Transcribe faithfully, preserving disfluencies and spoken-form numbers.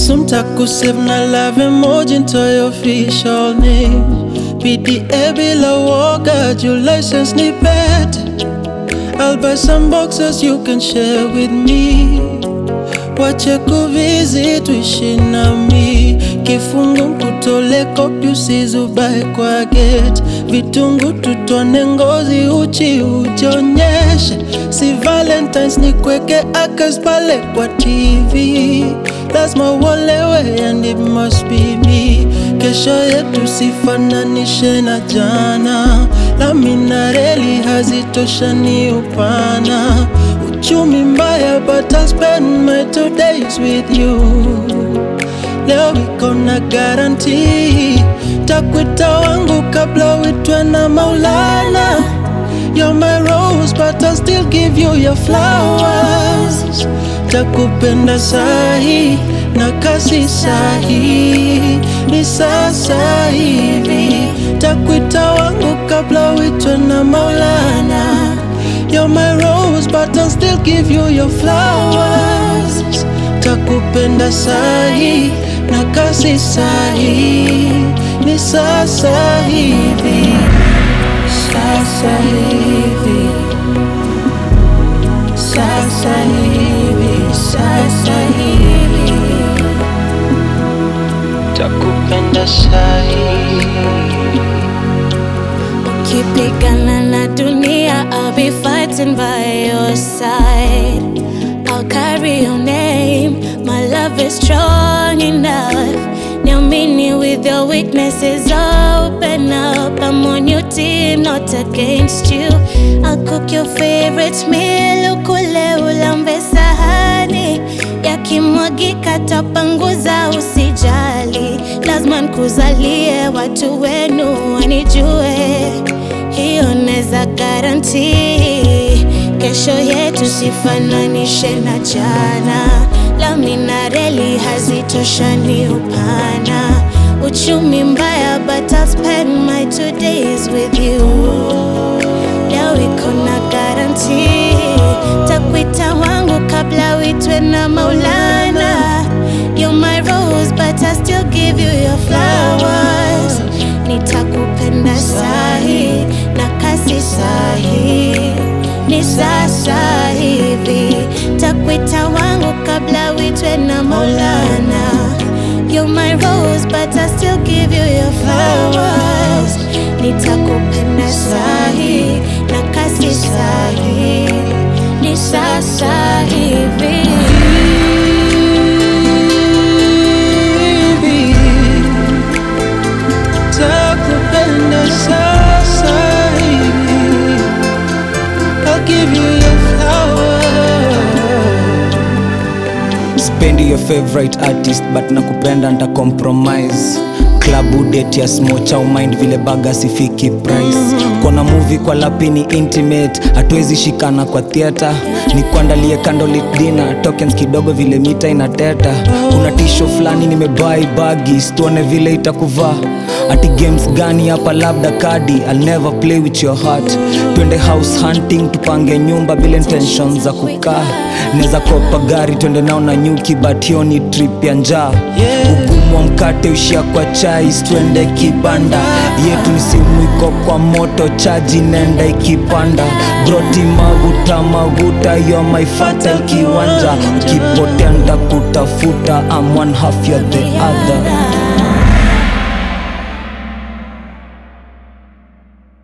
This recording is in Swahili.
Some takusave na love emoji into your official name. P D A bila woga, your license ni bet. I'll buy some boxes you can share with me. Wache kuvisit tuishi nami. Kifungu mkutole kopi usizubae kwa gate. Vitungu tutone ngozi uchi ujionyeshe. Si Valentine's ni kweke akas pale kwa T V. Lazima uolewe and it must be me. Kesho yetu sifananishe na jana. Lami na reli hazitoshani upana. Uchumi mbaya but I'll spend my two days with you. Leo wiko na guarantee. Takwita wangu kabla uitwe na Maulana. You're my rose but I'll still give you your flowers. Takupenda sahi na kasi sahi. Ni sasa hivi. Takwita wangu kabla uitwe na Maulana. You're my rose but I'll still give you your flowers. Takupenda sahi na kasi sahi. Ni sasa hivi. Sasa hivi. Sasa hivi. Sasa hivi. Takupenda sahi. Ukipigana na dunia, I'll be fighting by your side. I'll carry your name, my love is strong enough. Niamini with your weaknesses, open up. I'm on your team, not against you. I'll cook your favorite meal, ukule ulambe sahani. Yakimwagika tapanguza usijali. Lazima nikuzalie watu wenu wanijue. Hiyo neza guarantee. Kesho yetu sifananishe na jana. Lami na reli hazitoshani upana. Uchumi mbaya but I'll spend my two days with you. Leo iko na guarantee. Takwita wangu kabla uitwe na Maulana. You're my rose but I'll still give you your flowers. Nitakupenda sahi na kasi sahi. Ni sasa hivi. Takwita wangu kabla uitwe na Maulana. You're my rose but I'll still give you your flowers. Nitakupenda sahi na kasi sahi. Ni sasa hivi. Takupenda sasa hivi. I'll give you your flowers. Spendi your favorite artist but nakupenda nta compromise. Klabu date ya smocha umind vile baga sifiki price. Kona movie kwa lapini intimate, hatuwezi shikana kwa theater. Ni kuandalie candlelit dinner, tokens kidogo vile mita inateta. Una tisho flani nimebuy bagi, tuone vile itakuvaa. Ati games gani hapa labda kadi, I'll never play with your heart. Twende house hunting tupange nyumba bila intentions za kukaa. Neza kopa gari twende nao na nyuki but hiyo ni trip ya njaa. Ugumu wa mkate ushia kwa chai, twende kibanda. Yetu ni simu iko kwa moto, chaji nenda ikipanda. Broti maguta maguta, you're my fatal kiwanja. Ukipotea nda kutafuta, I'm one half you're the other.